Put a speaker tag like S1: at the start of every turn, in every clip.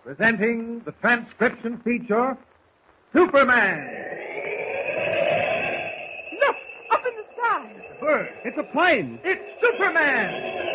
S1: Presenting the transcription feature, Superman.
S2: Look, up in the sky.
S1: It's a bird. It's a plane. It's Superman.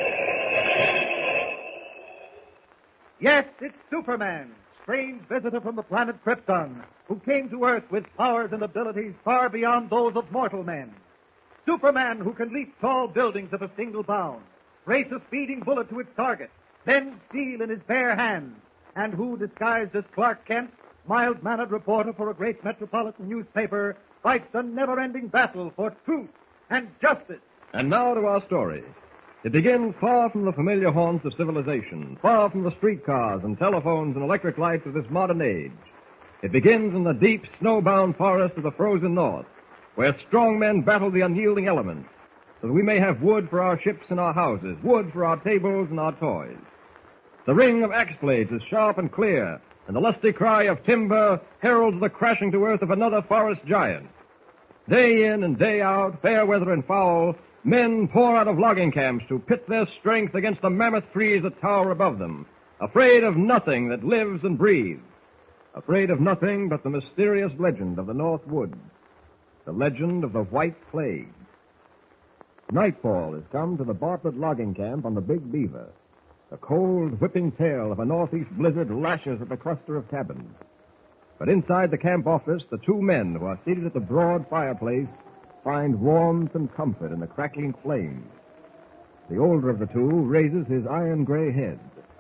S1: Yes, it's Superman, strange visitor from the planet Krypton, who came to Earth with powers and abilities far beyond those of mortal men. Superman, who can leap tall buildings at a single bound, race a speeding bullet to its target, bend steel in his bare hands, and who, disguised as Clark Kent, mild-mannered reporter for a great metropolitan newspaper, fights a never-ending battle for truth and justice.
S3: And now to our story. It begins far from the familiar haunts of civilization, far from the streetcars and telephones and electric lights of this modern age. It begins in the deep, snowbound forest of the frozen north, where strong men battle the unyielding elements, so that we may have wood for our ships and our houses, wood for our tables and our toys. The ring of axe blades is sharp and clear, and the lusty cry of timber heralds the crashing to earth of another forest giant. Day in and day out, fair weather and foul, men pour out of logging camps to pit their strength against the mammoth trees that tower above them, afraid of nothing that lives and breathes, afraid of nothing but the mysterious legend of the North Woods, the legend of the White Plague. Nightfall has come to the Bartlett logging camp on the Big Beaver. The cold, whipping tail of a northeast blizzard lashes at the cluster of cabins. But inside the camp office, the two men who are seated at the broad fireplace find warmth and comfort in the crackling flames. The older of the two raises his iron-gray head.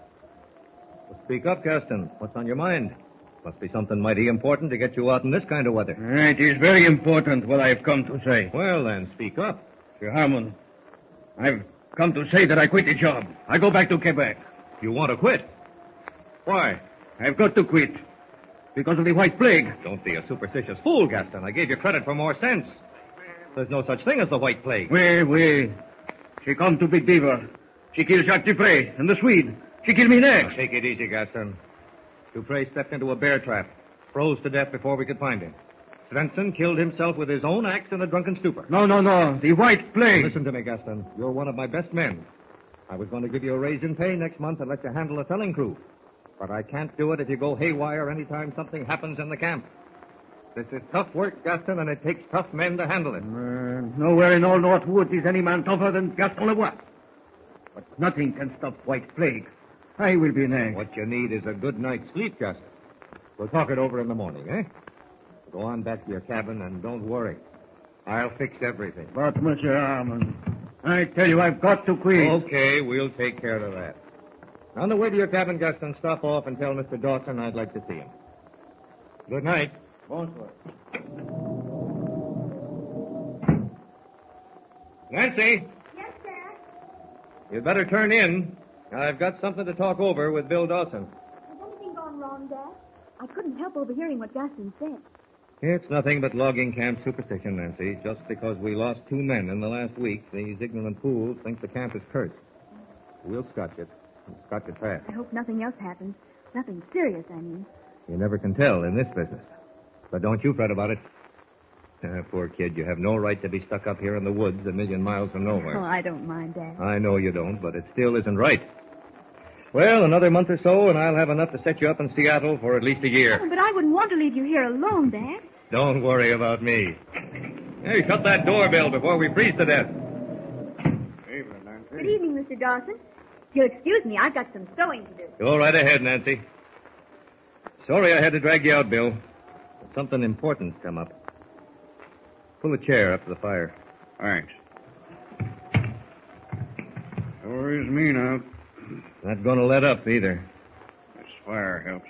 S4: Well, speak up, Gaston. What's on your mind? Must be something mighty important to get you out in this kind of weather.
S5: It is very important what I've come to say.
S4: Well, then, speak up.
S5: Sir Harmon, I've come to say that I quit the job. I go back to Quebec.
S4: You want to quit? Why?
S5: I've got to quit. Because of the White Plague.
S4: Don't be a superstitious fool, Gaston. I gave you credit for more sense. There's no such thing as the White Plague.
S5: Oui. She come to Big Beaver. She killed Jacques Dupre and the Swede. She killed me next.
S4: Now, take it easy, Gaston. Dupre stepped into a bear trap, froze to death before we could find him. Svensson killed himself with his own axe in a drunken stupor.
S5: No. The White Plague.
S4: Listen to me, Gaston. You're one of my best men. I was going to give you a raise in pay next month and let you handle a selling crew. But I can't do it if you go haywire any time something happens in the camp. This is tough work, Gaston, and it takes tough men to handle it.
S5: Nowhere in all North Woods is any man tougher than Gaston Leroy. But nothing can stop White Plague. I will be next.
S4: What you need is a good night's sleep, Gaston. We'll talk it over in the morning, eh? Go on back to your cabin and don't worry. I'll fix everything.
S5: But, Monsieur Harmon, I tell you, I've got to quit.
S4: Okay, we'll take care of that. On the way to your cabin, Gaston, stop off and tell Mr. Dawson I'd like to see him. Good night.
S5: Bonsoir.
S4: Nancy,
S2: Yes, Dad?
S4: you'd better turn in. I've got something to talk over with Bill Dawson.
S2: Has anything gone wrong, Dad? I couldn't help overhearing what Gaston said.
S4: It's nothing but logging camp superstition, Nancy. Just because we lost 2 men in the last week, these ignorant fools think the camp is cursed. We'll scotch it. Scotch it fast.
S2: I hope nothing else happens. Nothing serious, I mean.
S4: You never can tell in this business. But don't you fret about it. Poor kid, you have no right to be stuck up here in the woods a million miles from nowhere.
S2: Oh, I don't mind, Dad.
S4: I know you don't, but it still isn't right. Well, another month or so, and I'll have enough to set you up in Seattle for at least a year.
S2: Oh, but I wouldn't want to leave you here alone, Dad.
S4: Don't worry about me. Hey, shut that doorbell before we freeze to death.
S5: Evening, Nancy.
S2: Good evening, Mr. Dawson. You'll excuse me, I've got some sewing to do.
S4: Go right ahead, Nancy. Sorry I had to drag you out, Bill. But something important's come up. Pull a chair up to the fire.
S5: Thanks. Sure is mean out.
S4: Not going to let up either.
S5: This fire helps.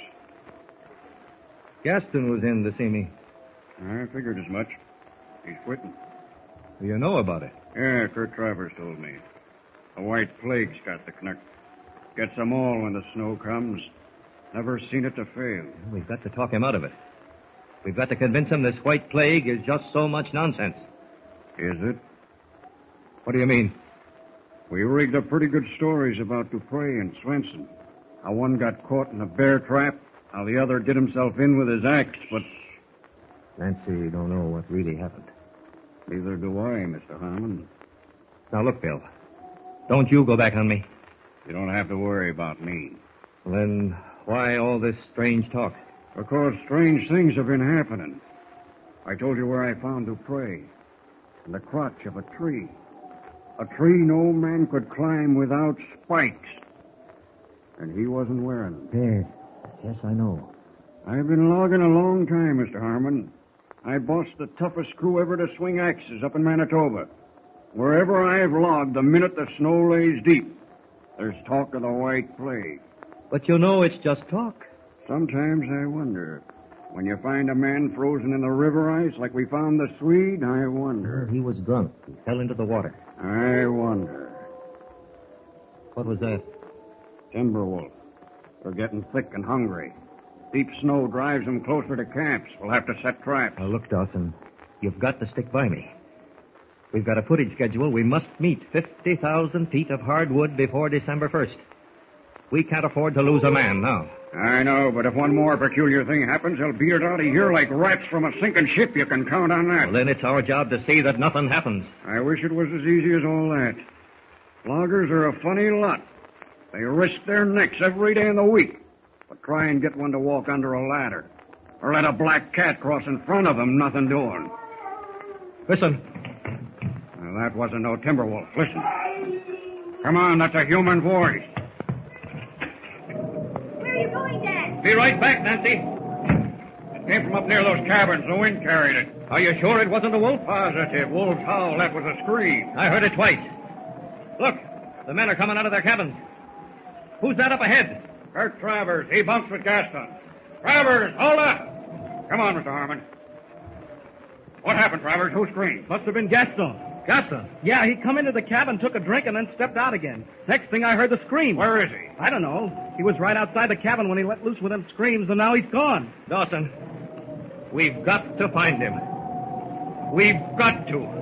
S4: Gaston was in to see me.
S5: I figured as much. He's quitting.
S4: Do you know about it?
S5: Yeah, Kurt Travers told me. The White Plague's got the knuck. Gets them all when the snow comes. Never seen it to fail.
S4: We've got to talk him out of it. We've got to convince him this White Plague is just so much nonsense.
S5: Is it?
S4: What do you mean?
S5: We rigged up pretty good stories about Dupre and Svensson. How one got caught in a bear trap, how the other did himself in with his axe, but...
S4: Nancy don't know what really happened.
S5: Neither do I, Mr. Harmon.
S4: Now, look, Bill. Don't you go back on me.
S5: You don't have to worry about me.
S4: Well, then, Why all this strange talk?
S5: Because strange things have been happening. I told you where I found Dupree. In the crotch of a tree. A tree no man could climb without spikes. And he wasn't wearing them.
S4: Yes, I know.
S5: I've been logging a long time, Mr. Harmon. I bossed the toughest crew ever to swing axes up in Manitoba. Wherever I've logged, the minute the snow lays deep, there's talk of the White Plague.
S4: But you know it's just talk.
S5: Sometimes I wonder. When you find a man frozen in the river ice like we found the Swede, I wonder.
S4: He was drunk. He fell into the water.
S5: I wonder.
S4: What was that?
S5: Timberwolf. They're getting thick and hungry. Deep snow drives them closer to camps. We'll have to set traps.
S4: Now, look, Dawson, you've got to stick by me. We've got a footage schedule. We must meet 50,000 feet of hardwood before December 1st. We can't afford to lose a man now.
S5: I know, but if one more peculiar thing happens, they'll beat it out of here like rats from a sinking ship. You can count on that.
S4: Well, then it's our job to see that nothing happens.
S5: I wish it was as easy as all that. Loggers are a funny lot. They risk their necks every day in the week. But try and get one to walk under a ladder. Or let a black cat cross in front of them, nothing doing.
S4: Listen.
S5: Well, that wasn't no Timberwolf. Listen. Come on, that's a human voice.
S2: Where are you going, Dad?
S4: Be right back, Nancy.
S5: It came from up near those cabins. The wind carried it.
S4: Are you sure it wasn't a wolf?
S5: Positive. Wolves howl. That was a scream.
S4: I heard it twice. Look, the men are coming out of their cabins. Who's that up ahead?
S5: Kurt Travers. He bumps with Gaston. Travers, hold up. Come on, Mr. Harmon. What happened, Travers? Who screamed?
S1: Must have been Gaston.
S5: Gaston.
S1: Yeah, he come into the cabin, took a drink, and then stepped out again. Next thing I heard the scream.
S5: Where is he?
S1: I don't know. He was right outside the cabin when he let loose with them screams, and now he's gone.
S4: Dawson, we've got to find him. We've got to.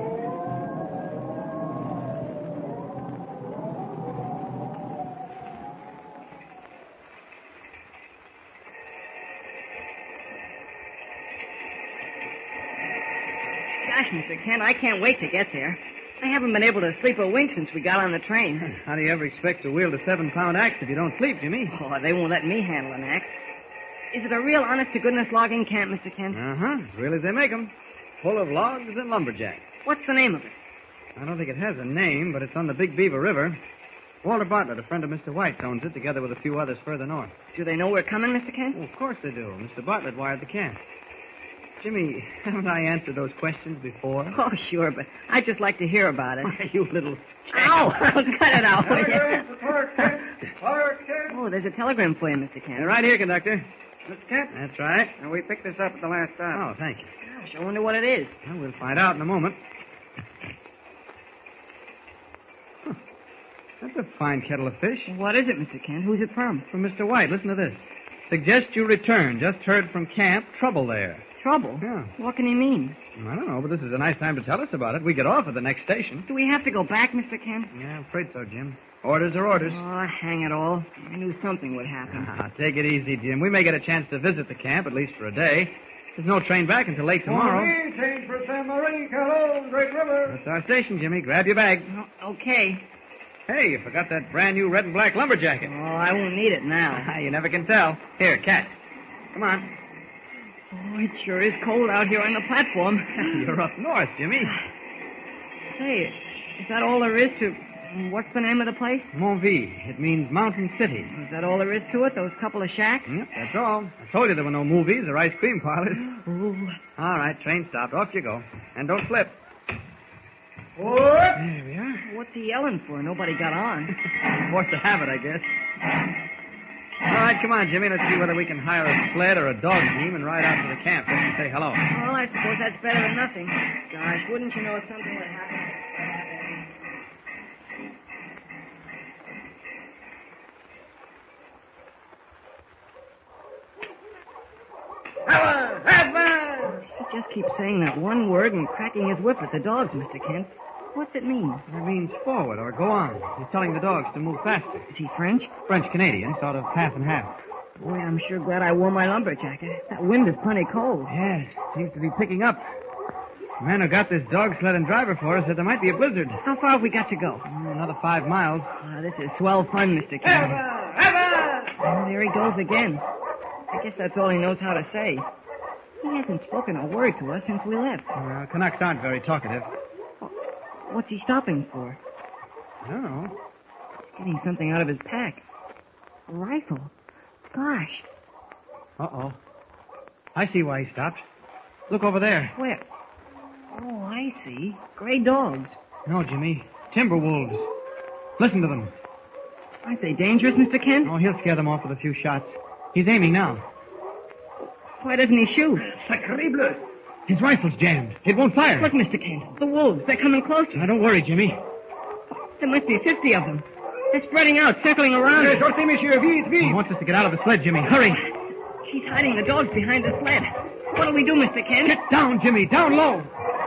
S6: Gosh, Mr. Kent, I can't wait to get there. I haven't been able to sleep a wink since we got on the train.
S1: How do you ever expect to wield a 7-pound axe if you don't sleep, Jimmy?
S6: Oh, they won't let me handle an axe. Is it a real honest-to-goodness logging camp, Mr. Kent?
S1: Uh-huh. As real as they make 'em. Full of logs and lumberjacks.
S6: What's the name of it?
S1: I don't think it has a name, but it's on the Big Beaver River. Walter Bartlett, a friend of Mr. White's, owns it, together with a few others further north.
S6: Do they know we're coming, Mr. Kent?
S1: Oh, of course they do. Mr. Bartlett wired the camp. Jimmy, haven't I answered those questions before?
S6: Oh, sure, but I'd just like to hear about it.
S1: You little...
S6: Ow! Cut it out.
S5: Clark Kent.
S6: Oh, there's a telegram for you, Mr. Kent.
S1: Right here, conductor.
S5: Mr. Kent?
S1: That's right.
S5: And we picked this up at the last stop.
S1: Oh, thank you.
S6: Gosh, I wonder what it is.
S1: Well, we'll find out in a moment. Huh. That's a fine kettle of fish.
S6: What is it, Mr. Kent? Who's it from?
S1: From Mr. White. Listen to this. Suggest you return. Just heard from camp. Trouble there.
S6: Trouble?
S1: Yeah.
S6: What can he mean?
S1: I don't know, but this is a nice time to tell us about it. We get off at the next station.
S6: Do we have to go back, Mr. Kent?
S1: Yeah, I'm afraid so, Jim. Orders are orders.
S6: Oh, hang it all. I knew something would happen.
S1: Take it easy, Jim. We may get a chance to visit the camp, at least for a day. There's no train back until late tomorrow.
S5: Change for San Marie, Calhoun, Great River.
S1: That's our station, Jimmy. Grab your bag.
S6: Oh, okay.
S1: Hey, you forgot that brand new red and black lumber jacket.
S6: Oh, I won't need it now.
S1: You never can tell. Here, catch. Come on.
S6: Oh, it sure is cold out here on the platform.
S1: You're up north, Jimmy.
S6: Say, is that all there is to... What's the name of the place?
S1: Montville. It means Mountain City.
S6: Is that all there is to it, those couple of shacks?
S1: Yep, that's all. I told you there were no movies or ice cream parlors.
S6: Ooh.
S1: All right, train stopped. Off you go. And don't slip.
S5: What?
S1: There we are.
S6: What's he yelling for? Nobody got on.
S1: Forced to have it, I guess. All right, come on, Jimmy. Let's see whether we can hire a sled or a dog team and ride out to the camp just to say hello.
S6: Well, I suppose that's better than nothing. Gosh, wouldn't you know if something would happen? He just keeps saying that one word and cracking his whip at the dogs, Mr. Kent. What's it mean?
S1: It means forward or go on. He's telling the dogs to move faster.
S6: Is he French?
S1: French-Canadian, sort of half and half.
S6: Boy, I'm sure glad I wore my lumber jacket. That wind is plenty cold.
S1: Yes, seems to be picking up. The man who got this dog sled and driver for us said there might be a blizzard.
S6: How far have we got to go?
S1: Another 5 miles.
S6: This is swell fun, Mr. Kent. Oh, there he goes again. I guess that's all he knows how to say. He hasn't spoken a word to us since we left.
S7: Canucks aren't very talkative.
S6: What's he stopping for?
S7: I don't know.
S6: He's getting something out of his pack. A rifle. Gosh.
S7: Uh-oh. I see why he stopped. Look over there.
S6: Where? Oh, I see. Gray dogs.
S7: No, Jimmy. Timber wolves. Listen to them.
S6: Aren't they dangerous, Mr. Kent?
S7: Oh, he'll scare them off with a few shots. He's aiming now.
S6: Why doesn't he shoot?
S7: Sacrebleu! His rifle's jammed. It won't fire.
S6: Look, Mr. Kent. The wolves. They're coming closer.
S7: Now, don't worry, Jimmy.
S6: There must be 50 of them. They're spreading out, circling around.
S7: Sortez, monsieur. Vite, vite. He wants us to get out of the sled, Jimmy. Hurry.
S6: He's hiding the dogs behind the sled. What do we do, Mr. Kent?
S7: Get down, Jimmy. Down low.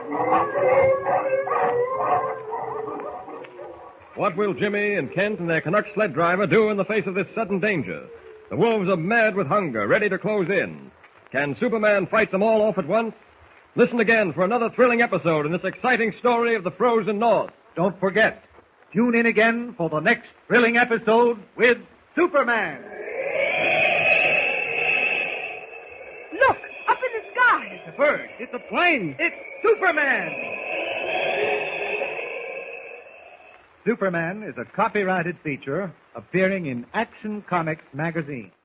S3: What will Jimmy and Kent and their Canuck sled driver do in the face of this sudden danger? The wolves are mad with hunger, ready to close in. Can Superman fight them all off at once? Listen again for another thrilling episode in this exciting story of the frozen North.
S1: Don't forget, tune in again for the next thrilling episode with Superman.
S2: Look, up in the sky.
S1: It's a bird. It's a plane. It's Superman. Superman is a copyrighted feature appearing in Action Comics magazine.